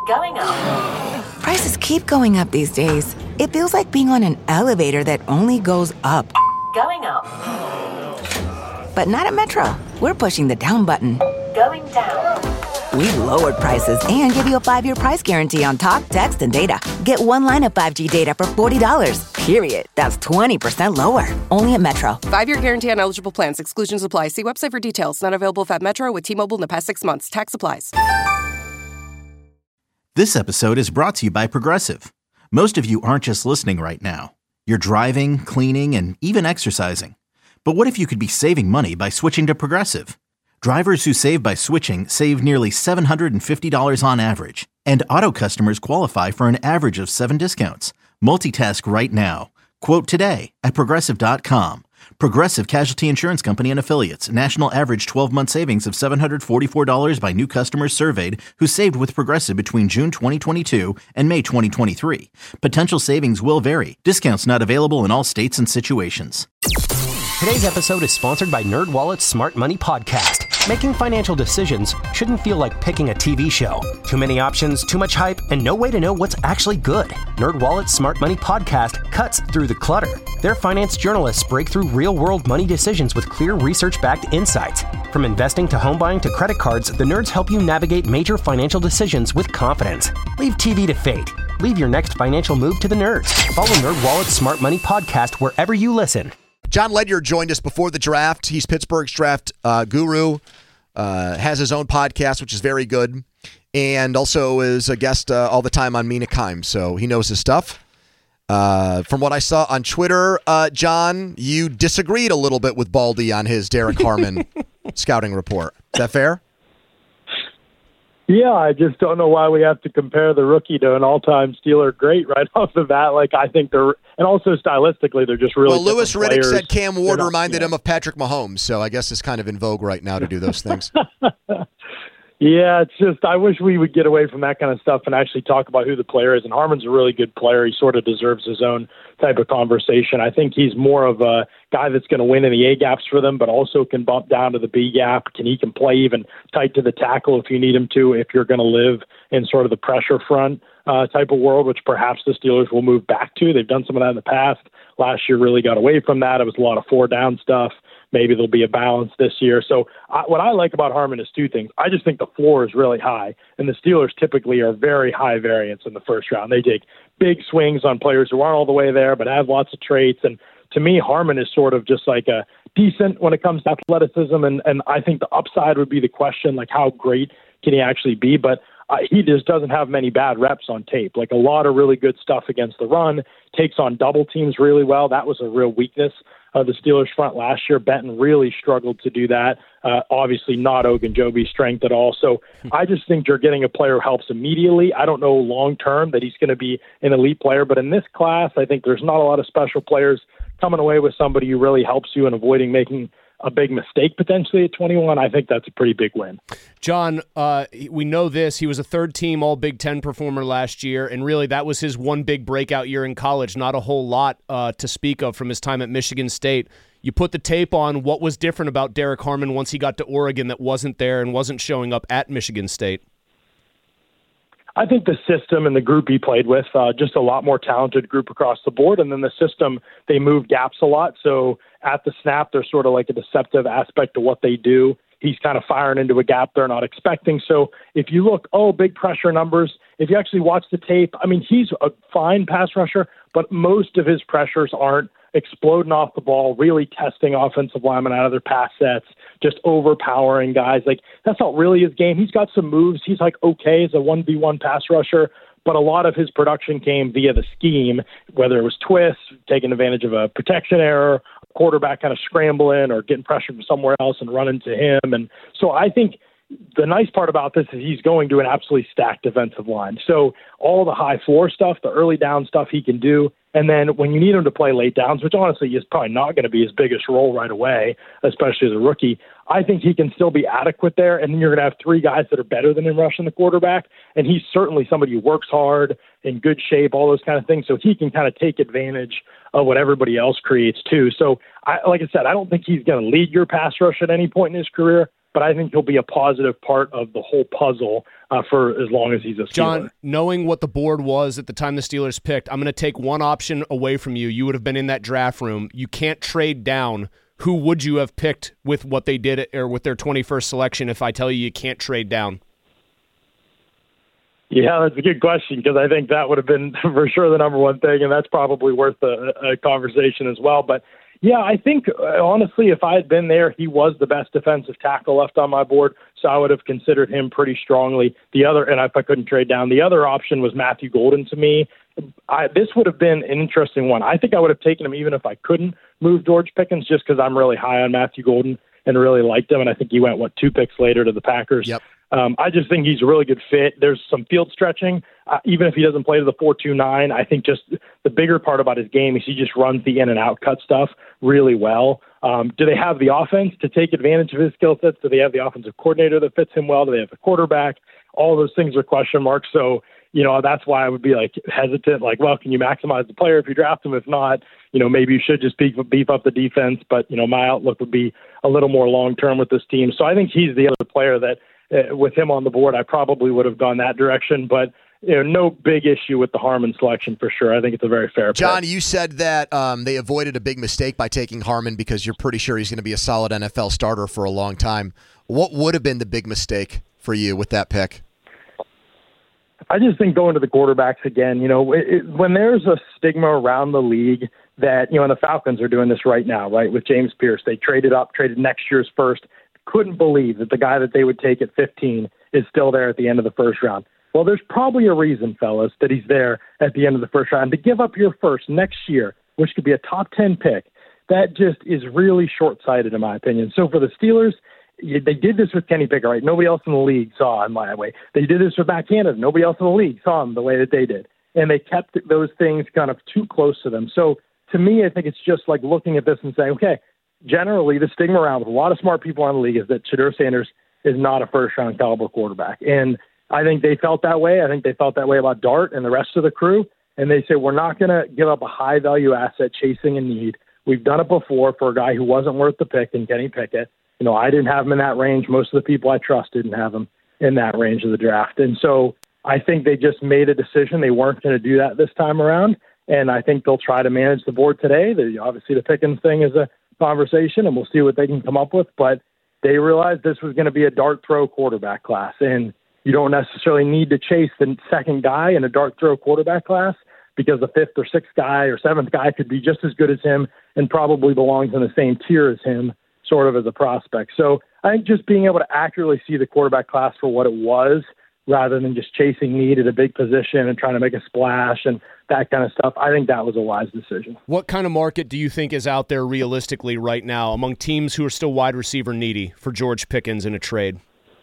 Going up. Prices keep going up these days. It feels like being on an elevator that only goes up. Going up. But not at Metro. We're pushing the down button. Going down. We've lowered prices and give you a 5-year price guarantee on talk, text, and data. Get one line of 5G data for $40, period. That's 20% lower. Only at Metro. 5-year guarantee on eligible plans. Exclusions apply. See website for details. Not available at Metro with T-Mobile in the past 6 months. Tax applies. This episode is brought to you by Progressive. Most of you aren't just listening right now. You're driving, cleaning, and even exercising. But what if you could be saving money by switching to Progressive? Drivers who save by switching save nearly $750 on average. And auto customers qualify for an average of 7 discounts. Multitask right now. Quote today at Progressive.com. Progressive Casualty Insurance Company and Affiliates. National average 12-month savings of $744 by new customers surveyed who saved with Progressive between June 2022 and May 2023. Potential savings will vary. Discounts not available in all states and situations. Today's episode is sponsored by NerdWallet's Smart Money Podcast. Making financial decisions shouldn't feel like picking a TV show. Too many options, too much hype, and no way to know what's actually good. NerdWallet's Smart Money Podcast cuts through the clutter. Their finance journalists break through real-world money decisions with clear research-backed insights. From investing to home buying to credit cards, the nerds help you navigate major financial decisions with confidence. Leave TV to fate. Leave your next financial move to the nerds. Follow NerdWallet's Smart Money Podcast wherever you listen. John Ledyard joined us before the draft. He's Pittsburgh's draft guru, has his own podcast, which is very good, and also is a guest all the time on Mina Kimes, so he knows his stuff. From what I saw on Twitter, John, you disagreed a little bit with Baldy on his Derek Harmon scouting report. Is that fair? Yeah, I just don't know why we have to compare the rookie to an all-time Steeler great right off the bat. Like, I think they're, and also stylistically, they're just really. Well, Louis Riddick players. said Cam Ward reminded him of Patrick Mahomes, so I guess it's kind of in vogue right now to do those things. Yeah, it's just, I wish we would get away from that kind of stuff and actually talk about who the player is. And Harmon's a really good player. He sort of deserves his own type of conversation. I think he's more of a guy that's going to win in the A gaps for them, but also can bump down to the B gap. He can play even tight to the tackle if you need him to, if you're going to live in sort of the pressure front type of world, which perhaps the Steelers will move back to. They've done some of that in the past. Last year really got away from that. It was a lot of 4-down stuff. Maybe there'll be a balance this year. So what I like about Harmon is two things. I just think the floor is really high, and the Steelers typically are very high variance in the first round. They take big swings on players who aren't all the way there but have lots of traits. And to me, Harmon is sort of just like a decent when it comes to athleticism, and I think the upside would be the question, like how great can he actually be? But he just doesn't have many bad reps on tape. Like a lot of really good stuff against the run, takes on double teams really well. That was a real weakness of the Steelers front last year. Benton really struggled to do that. Obviously not Ogunjobi's strength at all. So I just think you're getting a player who helps immediately. I don't know long-term that he's going to be an elite player, but in this class, I think there's not a lot of special players coming away with somebody who really helps you in avoiding making a big mistake potentially at 21. I think that's a pretty big win. John, we know this. He was a third-team All-Big Ten performer last year, and really that was his one big breakout year in college. Not a whole lot to speak of from his time at Michigan State. You put the tape on. What was different about Derek Harmon once he got to Oregon that wasn't there and wasn't showing up at Michigan State? I think the system and the group he played with, just a lot more talented group across the board. And then the system, they move gaps a lot. So at the snap, there's sort of like a deceptive aspect to what they do. He's kind of firing into a gap they're not expecting. So if you look, big pressure numbers, if you actually watch the tape, I mean, he's a fine pass rusher, but most of his pressures aren't exploding off the ball, really testing offensive linemen out of their pass sets, just overpowering guys. Like, that's not really his game. He's got some moves. He's like okay as a 1v1 pass rusher, but a lot of his production came via the scheme, whether it was twists, taking advantage of a protection error, quarterback kind of scrambling or getting pressure from somewhere else and running to him. And so I think the nice part about this is he's going to an absolutely stacked defensive line. So all the high floor stuff, the early down stuff he can do. And then when you need him to play late downs, which honestly is probably not going to be his biggest role right away, especially as a rookie, I think he can still be adequate there. And then you're going to have three guys that are better than him rushing the quarterback. And he's certainly somebody who works hard, in good shape, all those kind of things. So he can kind of take advantage of what everybody else creates too. So like I said, I don't think he's going to lead your pass rush at any point in his career, but I think he'll be a positive part of the whole puzzle for as long as he's a Steeler. John, knowing what the board was at the time the Steelers picked, I'm going to take one option away from you. You would have been in that draft room. You can't trade down. Who would you have picked with what they did or with their 21st selection if I tell you can't trade down? Yeah, that's a good question because I think that would have been for sure the number one thing, and that's probably worth a conversation as well. But, yeah, I think, honestly, if I had been there, he was the best defensive tackle left on my board, so I would have considered him pretty strongly. And if I couldn't trade down, the other option was Matthew Golden to me. This would have been an interesting one. I think I would have taken him even if I couldn't move George Pickens just because I'm really high on Matthew Golden and really liked him, and I think he went, 2 picks later to the Packers. Yep. I just think he's a really good fit. There's some field stretching. Even if he doesn't play to the 4-2-9, I think just the bigger part about his game is he just runs the in and out cut stuff really well. Do they have the offense to take advantage of his skill sets? Do they have the offensive coordinator that fits him well? Do they have the quarterback? All those things are question marks. So, that's why I would be hesitant. Can you maximize the player if you draft him? If not, maybe you should just beef up the defense. But, my outlook would be a little more long-term with this team. So I think he's the other player that, with him on the board, I probably would have gone that direction, but no big issue with the Harmon selection for sure. I think it's a very fair pick. John, you said that they avoided a big mistake by taking Harmon because you're pretty sure he's going to be a solid NFL starter for a long time. What would have been the big mistake for you with that pick? I just think going to the quarterbacks again, when there's a stigma around the league that, and the Falcons are doing this right now, right, with James Pierce. They traded next year's first. Couldn't believe that the guy that they would take at 15 is still there at the end of the first round. Well, there's probably a reason, fellas, that he's there at the end of the first round. To give up your first next year, which could be a top 10 pick, that just is really short-sighted in my opinion. So for the Steelers, they did this with Kenny Pickett, right? Nobody else in the league saw him my way. They did this with Matt Canada. Nobody else in the league saw him the way that they did. And they kept those things kind of too close to them. So to me, I think it's just like looking at this and saying, okay, generally, the stigma around with a lot of smart people in the league is that Shedeur Sanders is not a first-round caliber quarterback. And I think they felt that way. I think they felt that way about Dart and the rest of the crew. And they said, we're not going to give up a high-value asset chasing a need. We've done it before for a guy who wasn't worth the pick in Kenny Pickett. I didn't have him in that range. Most of the people I trust didn't have him in that range of the draft. And so I think they just made a decision. They weren't going to do that this time around. And I think they'll try to manage the board today. Obviously, the Pickens thing is a conversation, and we'll see what they can come up with. But they realized this was going to be a dart throw quarterback class, and you don't necessarily need to chase the second guy in a dart throw quarterback class because the fifth or sixth guy or seventh guy could be just as good as him and probably belongs in the same tier as him, sort of as a prospect. So I think just being able to accurately see the quarterback class for what it was, rather than just chasing need at a big position and trying to make a splash and that kind of stuff, I think that was a wise decision. What kind of market do you think is out there realistically right now among teams who are still wide receiver needy for George Pickens in a trade?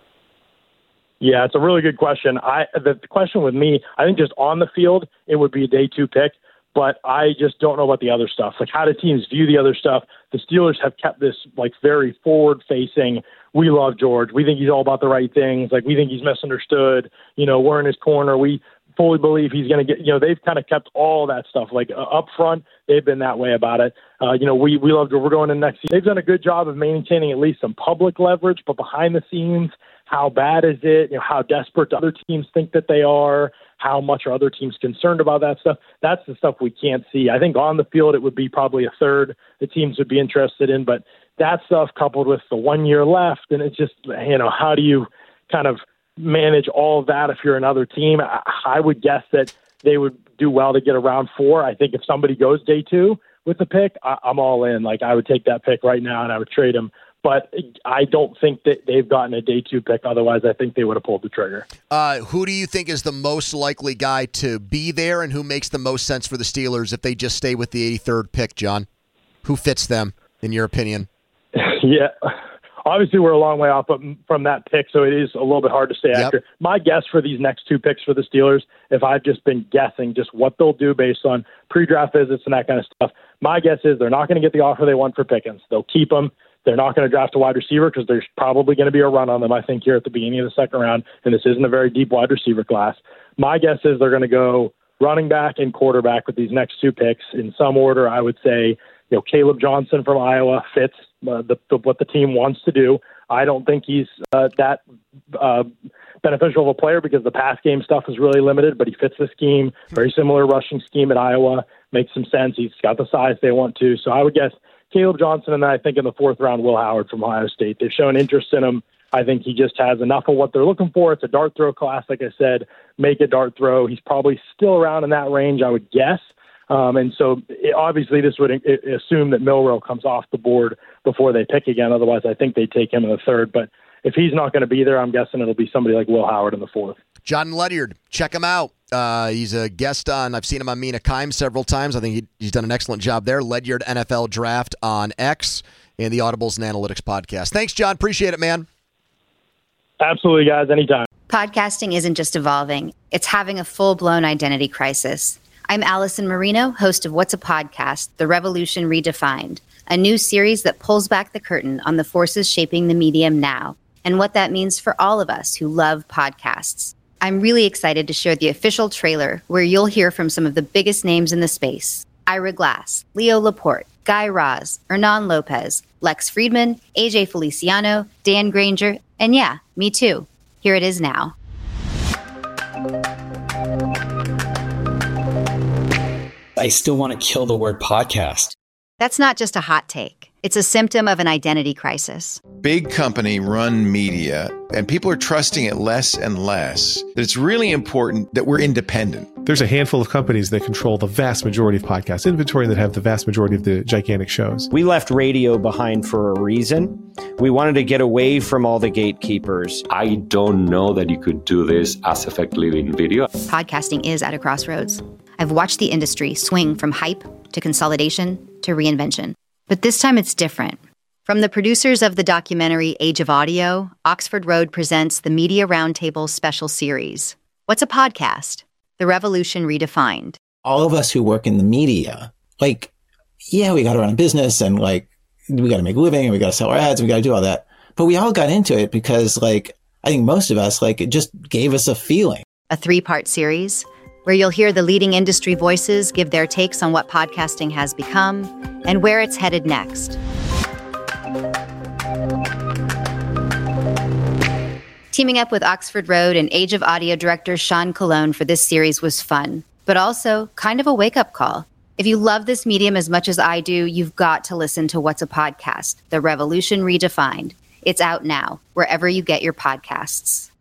Yeah, it's a really good question. The question with me, I think just on the field, it would be a day 2 pick, but I just don't know about the other stuff. How do teams view the other stuff? The Steelers have kept this very forward-facing, we love George. We think he's all about the right things. We think he's misunderstood. We're in his corner. We fully believe he's going to get, they've kind of kept all that stuff. Up front, they've been that way about it. We love George. We're going in next season. They've done a good job of maintaining at least some public leverage, but behind the scenes, how bad is it? How desperate do other teams think that they are? How much are other teams concerned about that stuff? That's the stuff we can't see. I think on the field, it would be probably a third the teams would be interested in, but that stuff coupled with the 1 year left, and it's just, how do you kind of manage all of that if you're another team? I would guess that they would do well to get around 4. I think if somebody goes day 2 with the pick, I'm all in. I would take that pick right now and I would trade him. But I don't think that they've gotten a day 2 pick. Otherwise, I think they would have pulled the trigger. Who do you think is the most likely guy to be there, and who makes the most sense for the Steelers if they just stay with the 83rd pick, John? Who fits them, in your opinion? Yeah. Obviously, we're a long way off from that pick, so it is a little bit hard to stay accurate. My guess for these next 2 picks for the Steelers, if I've just been guessing just what they'll do based on pre-draft visits and that kind of stuff, my guess is they're not going to get the offer they want for Pickens. They'll keep him. They're not going to draft a wide receiver because there's probably going to be a run on them, I think, here at the beginning of the second round, and this isn't a very deep wide receiver class. My guess is they're going to go running back and quarterback with these next 2 picks. In some order, I would say Caleb Johnson from Iowa fits what the team wants to do. I don't think he's that beneficial of a player because the pass game stuff is really limited, but he fits the scheme. Very similar rushing scheme at Iowa. Makes some sense. He's got the size they want to. So I would guess Caleb Johnson, and then I think in the 4th round, Will Howard from Ohio State. They've shown interest in him. I think he just has enough of what they're looking for. It's a dart throw class, like I said. Make a dart throw. He's probably still around in that range, I would guess. And so obviously this would assume that Milroe comes off the board before they pick again. Otherwise, I think they take him in the 3rd. But if he's not going to be there, I'm guessing it'll be somebody like Will Howard in the 4th. John Ledyard, check him out. He's a guest on, I've seen him on Mina Kimes several times. I think he's done an excellent job there. Ledyard NFL Draft on X and the Audibles and Analytics podcast. Thanks, John. Appreciate it, man. Absolutely, guys. Anytime. Podcasting isn't just evolving. It's having a full-blown identity crisis. I'm Allison Marino, host of What's a Podcast? The Revolution Redefined, a new series that pulls back the curtain on the forces shaping the medium now and what that means for all of us who love podcasts. I'm really excited to share the official trailer where you'll hear from some of the biggest names in the space. Ira Glass, Leo Laporte, Guy Raz, Hernan Lopez, Lex Friedman, AJ Feliciano, Dan Granger, and yeah, me too. Here it is now. I still want to kill the word podcast. That's not just a hot take. It's a symptom of an identity crisis. Big company run media, and people are trusting it less and less. It's really important that we're independent. There's a handful of companies that control the vast majority of podcast inventory and that have the vast majority of the gigantic shows. We left radio behind for a reason. We wanted to get away from all the gatekeepers. I don't know that you could do this as effectively in video. Podcasting is at a crossroads. I've watched the industry swing from hype to consolidation to reinvention. But this time it's different. From the producers of the documentary Age of Audio, Oxford Road presents the Media Roundtable special series. What's a podcast? The Revolution Redefined. All of us who work in the media, we got to run a business and we got to make a living and we got to sell our ads and we got to do all that. But we all got into it because I think most of us, it just gave us a feeling. A 3-part series where you'll hear the leading industry voices give their takes on what podcasting has become and where it's headed next. Teaming up with Oxford Road and Age of Audio director Sean Colon for this series was fun, but also kind of a wake-up call. If you love this medium as much as I do, you've got to listen to What's a Podcast? The Revolution Redefined. It's out now, wherever you get your podcasts.